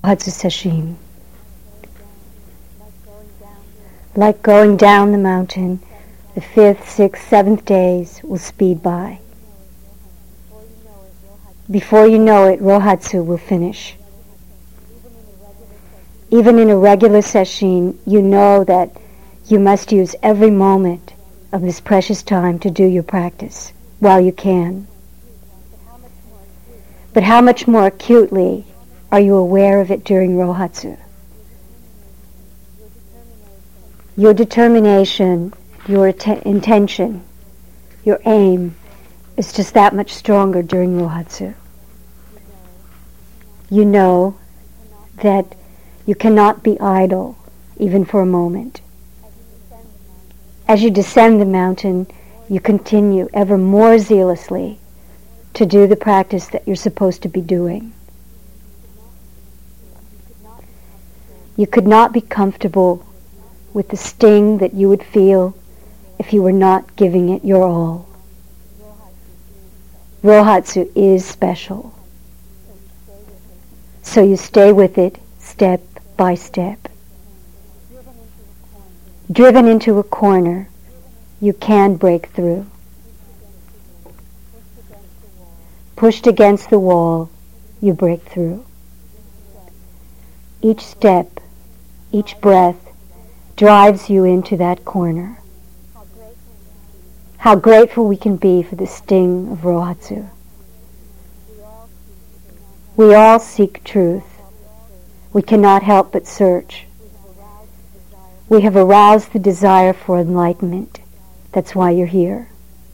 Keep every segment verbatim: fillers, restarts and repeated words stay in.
Rohatsu Sesshin. Like going down the mountain, the fifth, sixth, seventh days will speed by. Before you know it, Rohatsu will finish. Even in a regular sesshin, you know that you must use every moment of this precious time to do your practice while you can. But how much more acutely are you aware of it during Rohatsu? Your determination, your att- intention, your aim is just that much stronger during Rohatsu. You know that you cannot be idle, even for a moment. As you descend the mountain, you continue ever more zealously to do the practice that you're supposed to be doing. You could not be comfortable with the sting that you would feel if you were not giving it your all. Rohatsu is special. So you stay with it step by step. Driven into a corner, you can break through. Pushed against the wall, you break through. Each step, each breath drives you into that corner. How grateful we can be for the sting of Rohatsu. We all seek truth. We cannot help but search. We have aroused the desire for enlightenment. That's why you're here.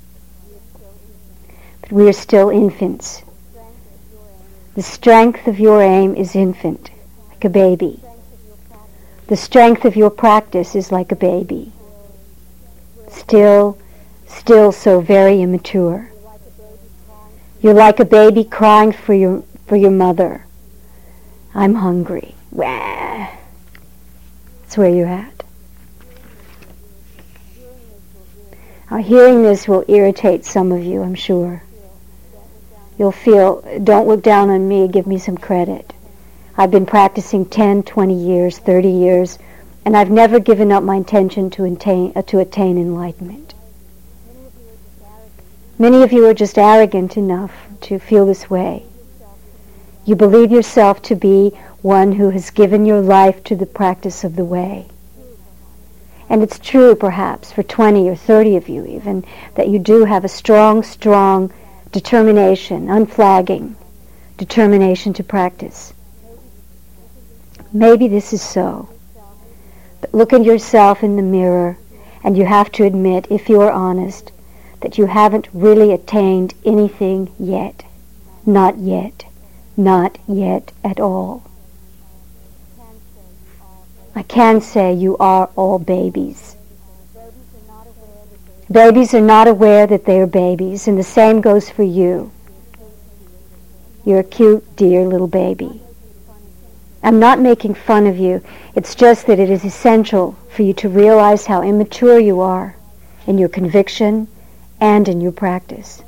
But we are still infants. The strength of your aim is infant, like a baby. The strength of your practice is like a baby. Still, still so very immature. You're like a baby crying for your for your mother. I'm hungry. Wah. That's where you're at. Now, hearing this will irritate some of you, I'm sure. You'll feel, don't look down on me, give me some credit. I've been practicing ten, twenty years, thirty years, and I've never given up my intention to attain, uh, to attain enlightenment. Many of you are just arrogant enough to feel this way. You believe yourself to be one who has given your life to the practice of the way. And it's true, perhaps, for twenty or thirty of you even, that you do have a strong, strong determination, unflagging determination to practice. Maybe this is so. But look at yourself in the mirror, and you have to admit, if you are honest, that you haven't really attained anything yet. Not yet. Not yet at all. I can say you are all babies. Babies are not aware that they are babies, and the same goes for you. You're a cute, dear little baby. I'm not making fun of you. It's just that it is essential for you to realize how immature you are in your conviction and in your practice.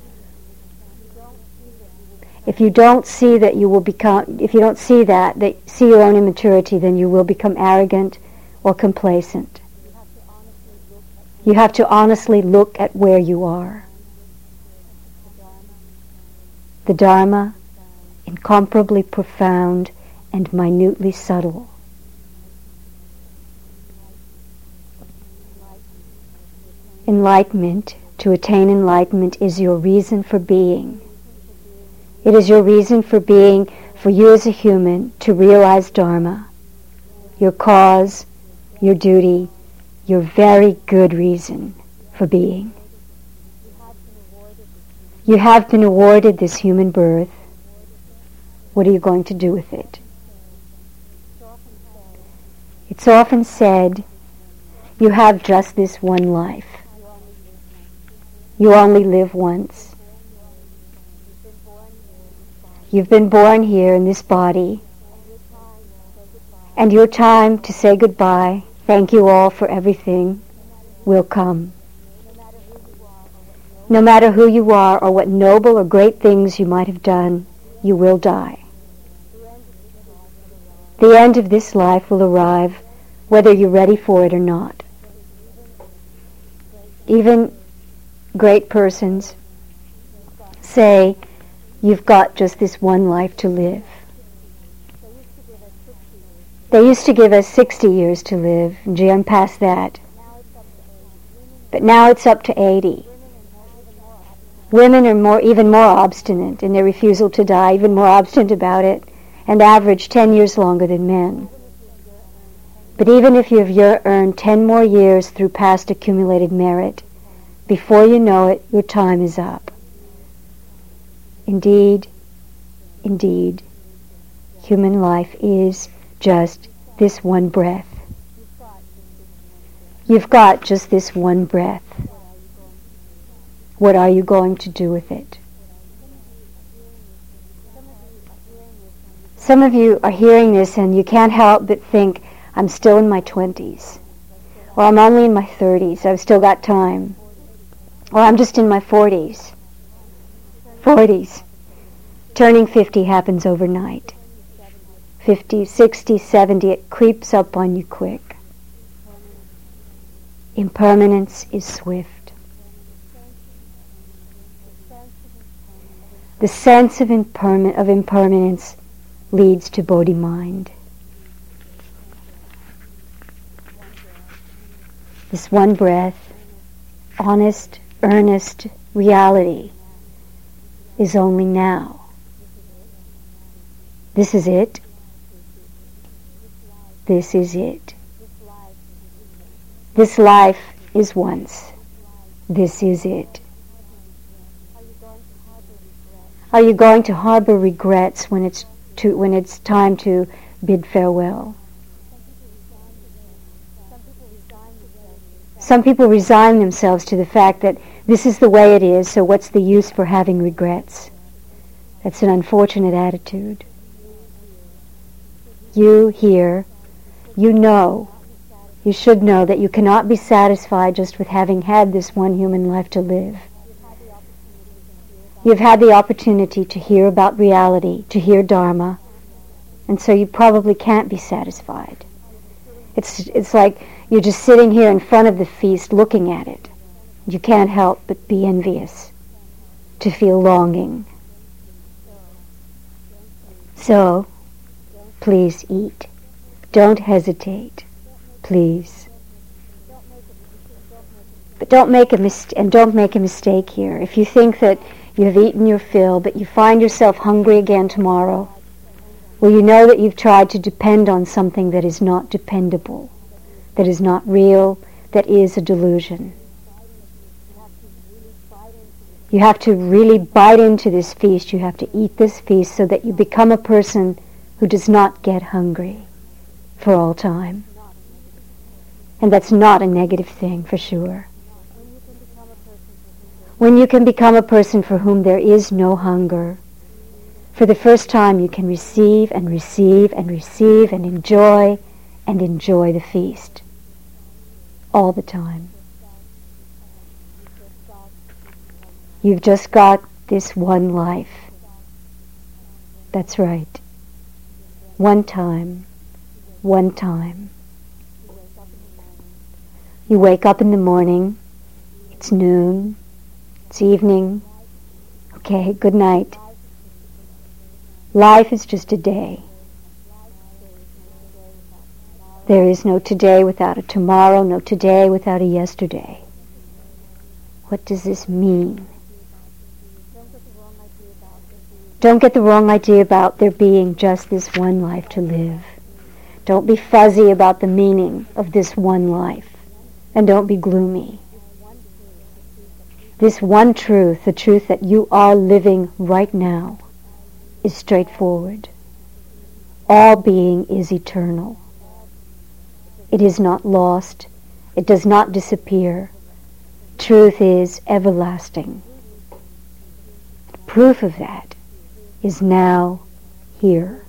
If you don't see that you will become, if you don't see that, that see your own immaturity, then you will become arrogant or complacent. You have to honestly look at where you are. The Dharma, incomparably profound and minutely subtle. Enlightenment, to attain enlightenment, is your reason for being. It is your reason for being, for you as a human, to realize Dharma, your cause, your duty, your very good reason for being. You have been awarded this human birth. What are you going to do with it? It's often said, you have just this one life. You only live once. You've been born here in this body, and your time to say goodbye, thank you all for everything, will come. No matter who you are or what noble or great things you might have done, you will die. The end of this life will arrive whether you're ready for it or not. Even great persons say, you've got just this one life to live. They used to give us sixty years to live, and gee, I'm past that. But now it's up to eighty. Women are more, even more obstinate in their refusal to die, even more obstinate about it, and average ten years longer than men. But even if you've earned ten more years through past accumulated merit, before you know it, your time is up. Indeed, indeed, human life is just this one breath. You've got just this one breath. What are you going to do with it? Some of you are hearing this and you can't help but think, I'm still in my twenties. Or I'm only in my thirties, I've still got time. Or I'm just in my forties. forties. Turning fifty happens overnight. fifty, sixty, seventy, it creeps up on you quick. Impermanence is swift. The sense of, imperma- of impermanence leads to Bodhi mind. This one breath, honest, earnest reality is only now. This is it. This is it. This life is once. This is it. Are you going to harbor regrets when it's to, when it's time to bid farewell? Some people resign themselves to the fact that this is the way it is, so what's the use for having regrets? That's an unfortunate attitude. You here, you know, you should know that you cannot be satisfied just with having had this one human life to live. You've had the opportunity to hear about reality, to hear Dharma, and so you probably can't be satisfied. It's it's like you're just sitting here in front of the feast looking at it. You can't help but be envious, to feel longing. So, please eat. Don't hesitate, please. But don't make a mist- and don't make a mistake here. If you think that you have eaten your fill, but you find yourself hungry again tomorrow, well, you know that you've tried to depend on something that is not dependable, that is not real, that is a delusion. You have to really bite into this feast. You have to eat this feast so that you become a person who does not get hungry for all time. And that's not a negative thing, for sure. When you can become a person for whom there is no hunger, for the first time you can receive and receive and receive and enjoy and enjoy the feast all the time. You've just got this one life. That's right. One time. One time. You wake up in the morning. It's noon. It's evening. Okay, good night. Life is just a day. There is no today without a tomorrow, no today without a yesterday. What does this mean? Don't get the wrong idea about there being just this one life to live. Don't be fuzzy about the meaning of this one life. And don't be gloomy. This one truth, the truth that you are living right now, is straightforward. All being is eternal. It is not lost. It does not disappear. Truth is everlasting. Proof of that is now here.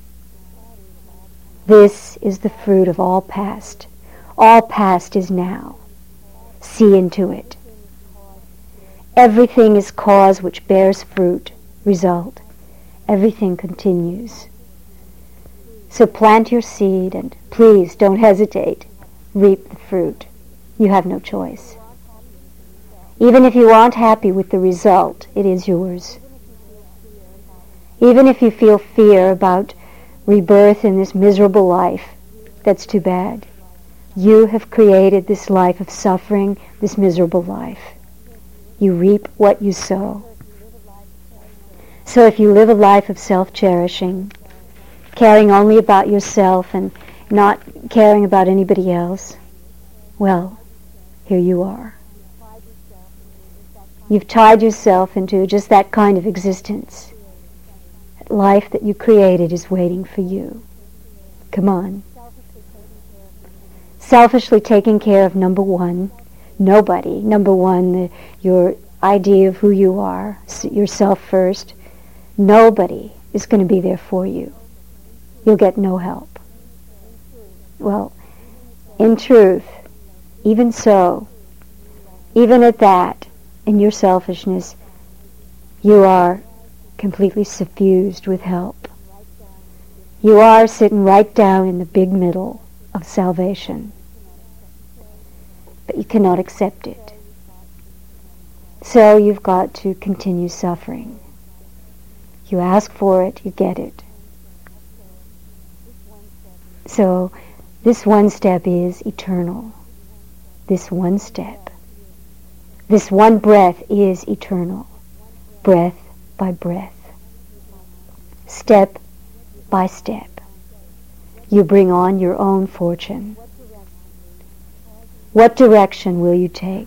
This is the fruit of all past. All past is now. See into it. Everything is cause which bears fruit, result. Everything continues. So plant your seed and please don't hesitate. Reap the fruit. You have no choice. Even if you aren't happy with the result, it is yours. Even if you feel fear about rebirth in this miserable life, that's too bad. You have created this life of suffering, this miserable life. You reap what you sow. So if you live a life of self-cherishing, caring only about yourself and not caring about anybody else, well, here you are. You've tied yourself into just that kind of existence. That life that you created is waiting for you. Come on. Selfishly taking care of number one, nobody. Number one, the, your idea of who you are, yourself first. Nobody is going to be there for you. You'll get no help. Well, in truth, even so, even at that, in your selfishness, you are completely suffused with help. You are sitting right down in the big middle of salvation. But you cannot accept it. So you've got to continue suffering. You ask for it, you get it. So this one step is eternal. This one step. This one breath is eternal. Breath by breath. Step by step. You bring on your own fortune. What direction will you take?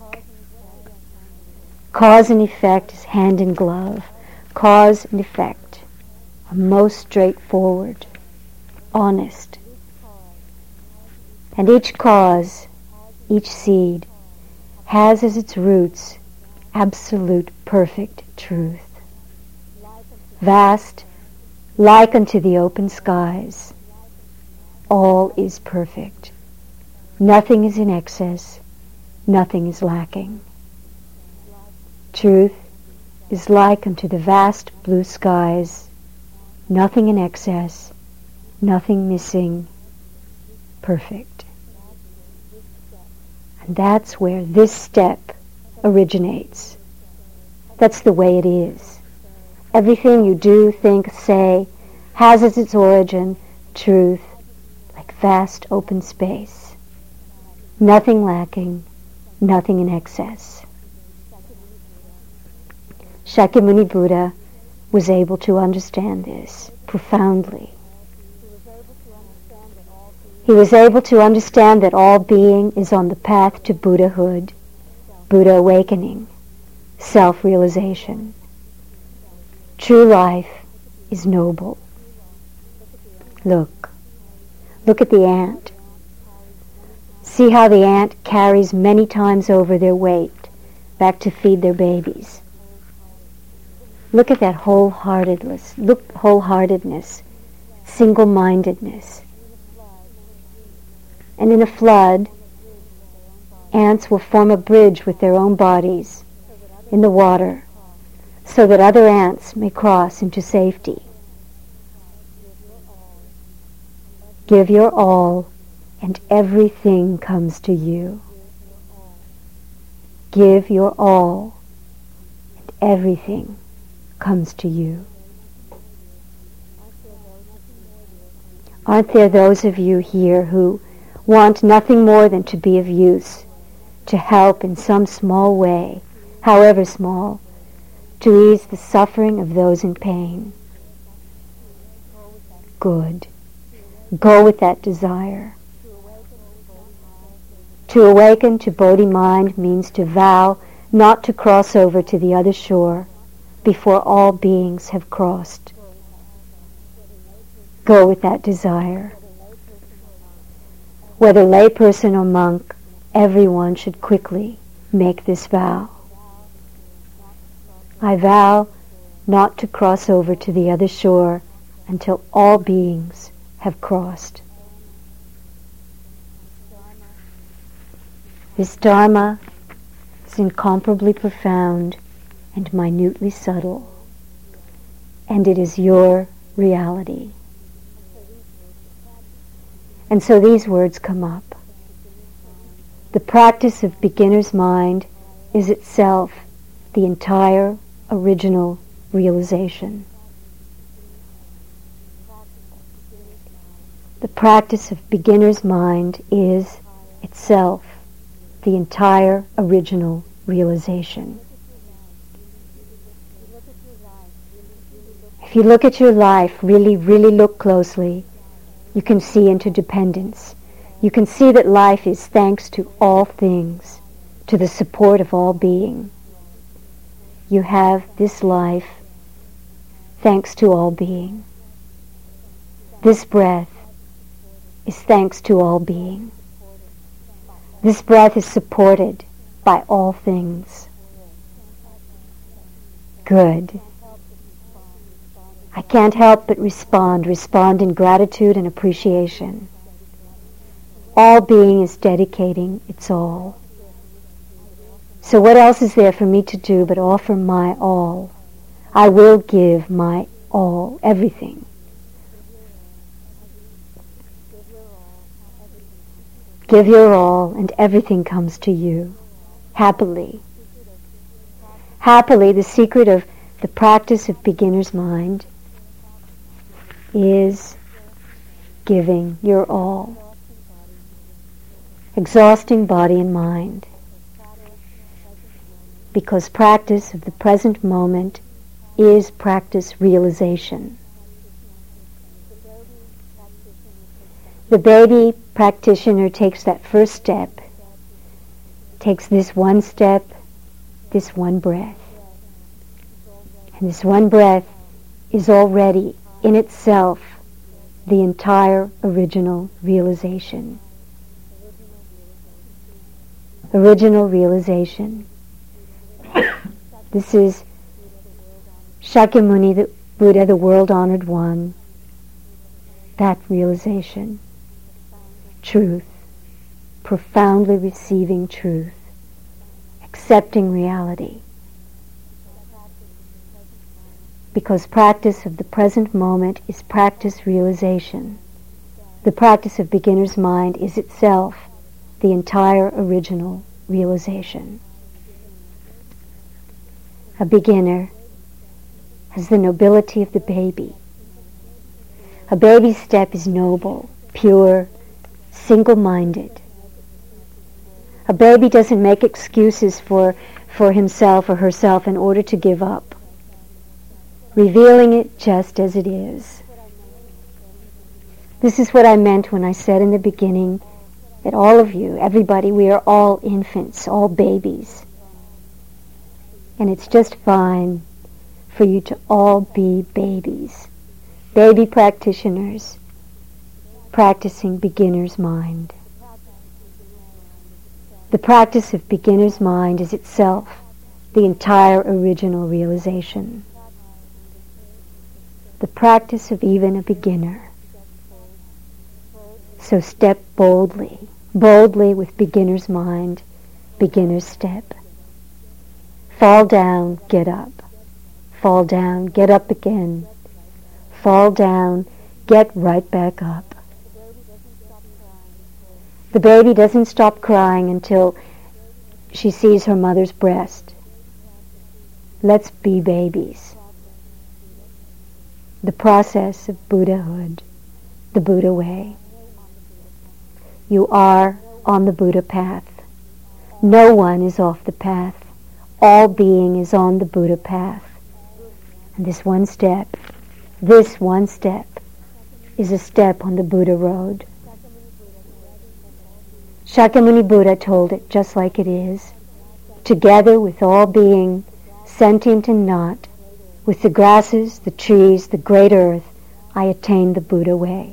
Cause and effect is hand in glove. Cause and effect are most straightforward, honest. And each cause, each seed, has as its roots absolute perfect truth. Vast, like unto the open skies, all is perfect. Nothing is in excess, nothing is lacking. Truth is like unto the vast blue skies, nothing in excess, nothing missing, perfect. And that's where this step originates. That's the way it is. Everything you do, think, say has as its origin truth, like vast open space. Nothing lacking, nothing in excess. Shakyamuni Buddha was able to understand this profoundly. He was able to understand that all being is on the path to Buddhahood, Buddha awakening, self-realization. True life is noble. Look. Look at the ant. See how the ant carries many times over their weight back to feed their babies. Look at that wholeheartedness, look, wholeheartedness, single-mindedness. And in a flood, ants will form a bridge with their own bodies in the water so that other ants may cross into safety. Give your all and everything comes to you. Give your all and everything comes to you. Aren't there those of you here who want nothing more than to be of use, to help in some small way, however small, to ease the suffering of those in pain? Good. Go with that desire. To awaken to Bodhi mind means to vow not to cross over to the other shore before all beings have crossed. Go with that desire. Whether layperson or monk, everyone should quickly make this vow. I vow not to cross over to the other shore until all beings have crossed. This Dharma is incomparably profound and minutely subtle, and it is your reality. And so these words come up. The practice of beginner's mind is itself the entire original realization. The practice of beginner's mind is itself the entire original realization. If you look at your life, really, really look closely, you can see interdependence. You can see that life is thanks to all things, to the support of all being. You have this life thanks to all being. This breath is thanks to all being. This breath is supported by all things. Good. I can't help but respond, respond in gratitude and appreciation. All being is dedicating its all. So what else is there for me to do but offer my all? I will give my all, everything. Give your all and everything comes to you, happily. Happily, the secret of the practice of beginner's mind is giving your all. Exhausting body and mind. Because practice of the present moment is practice realization. The baby practitioner takes that first step, takes this one step, this one breath. And this one breath is already in itself the entire original realization. Original realization. This is Shakyamuni, the Buddha, the world-honored one. That realization. Truth. Profoundly receiving truth. Accepting reality. Because practice of the present moment is practice realization. The practice of beginner's mind is itself the entire original realization. A beginner has the nobility of the baby. A baby's step is noble, pure, single-minded. A baby doesn't make excuses for, for himself or herself in order to give up. Revealing it just as it is. This is what I meant when I said in the beginning that all of you, everybody, we are all infants, all babies. And it's just fine for you to all be babies. Baby practitioners practicing beginner's mind. The practice of beginner's mind is itself the entire original realization. The practice of even a beginner. So step boldly, boldly with beginner's mind, beginner's step. Fall down, get up. Fall down, get up again. Fall down, get right back up. The baby doesn't stop crying until she sees her mother's breast. Let's be babies. The process of Buddhahood, the Buddha way. You are on the Buddha path. No one is off the path. All being is on the Buddha path. And this one step, this one step, is a step on the Buddha road. Shakyamuni Buddha told it just like it is. Together with all being, sentient and not, with the grasses, the trees, the great earth, I attained the Buddha way.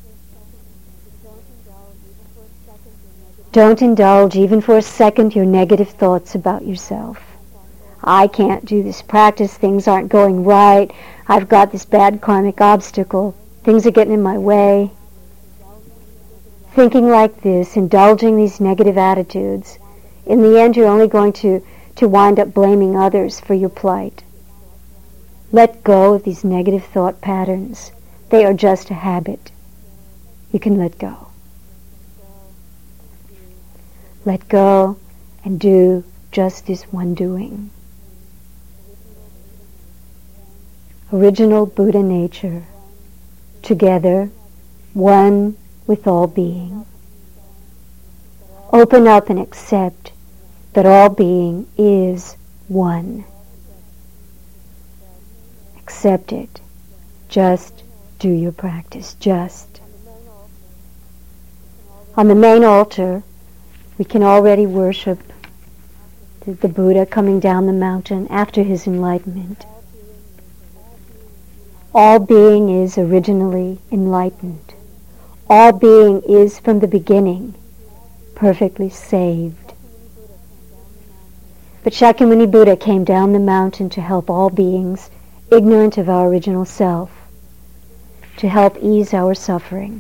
Don't indulge even for a second your negative thoughts about yourself. I can't do this practice, things aren't going right, I've got this bad karmic obstacle, things are getting in my way. Thinking like this, indulging these negative attitudes, in the end you're only going to, to wind up blaming others for your plight. Let go of these negative thought patterns. They are just a habit. You can let go. let go, and do just this one doing. Original Buddha nature, together, one with all being. Open up and accept that all being is one. Accept it. Just do your practice. Just. On the main altar, we can already worship the, the Buddha coming down the mountain after his enlightenment. All being is originally enlightened. All being is from the beginning perfectly saved. But Shakyamuni Buddha came down the mountain to help all beings ignorant of our original self, to help ease our suffering.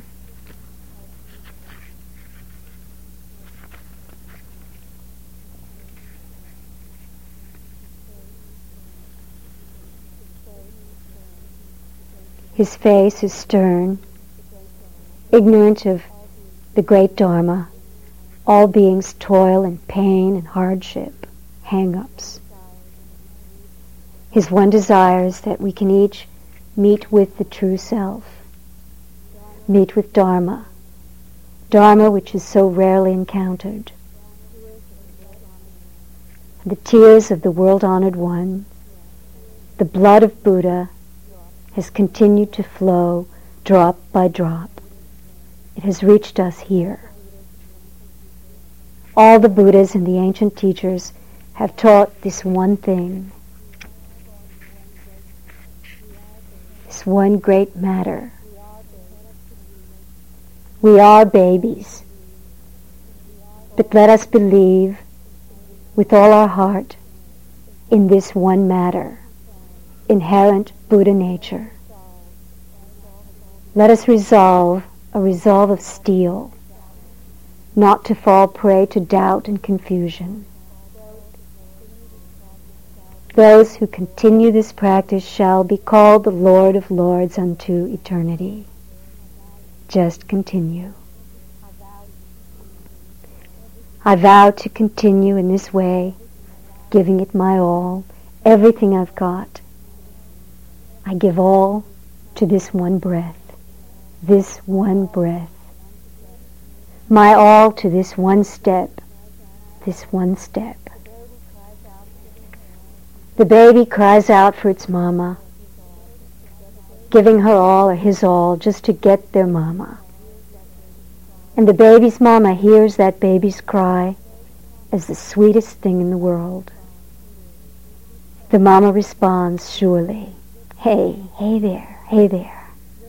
His face is stern, ignorant of the great Dharma. All beings toil and pain and hardship, hang-ups. His one desire is that we can each meet with the true self, meet with Dharma, Dharma which is so rarely encountered. The tears of the world-honored one, the blood of Buddha, has continued to flow drop by drop. It has reached us here. All the Buddhas and the ancient teachers have taught this one thing, this one great matter. We are babies, but let us believe with all our heart in this one matter, inherent Buddha nature. Let us resolve a resolve of steel, not to fall prey to doubt and confusion. Those who continue this practice shall be called the Lord of Lords unto eternity. Just continue. I vow to continue in this way, giving it my all, everything I've got. I give all to this one breath, this one breath. My all to this one step, this one step. The baby cries out for its mama, giving her all or his all just to get their mama. And the baby's mama hears that baby's cry as the sweetest thing in the world. The mama responds surely, hey, hey there, hey there.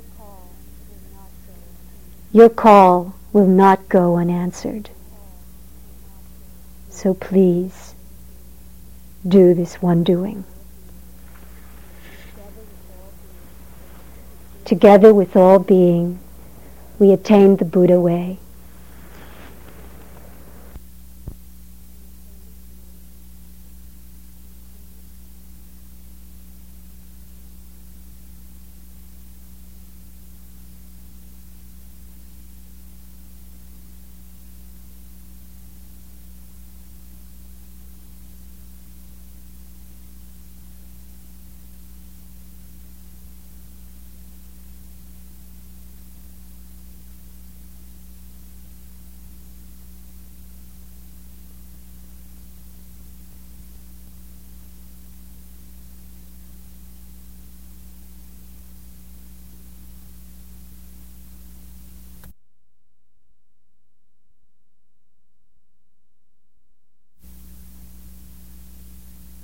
Your call will not go unanswered. So please, do this one doing. Together with all being, we attain the Buddha way.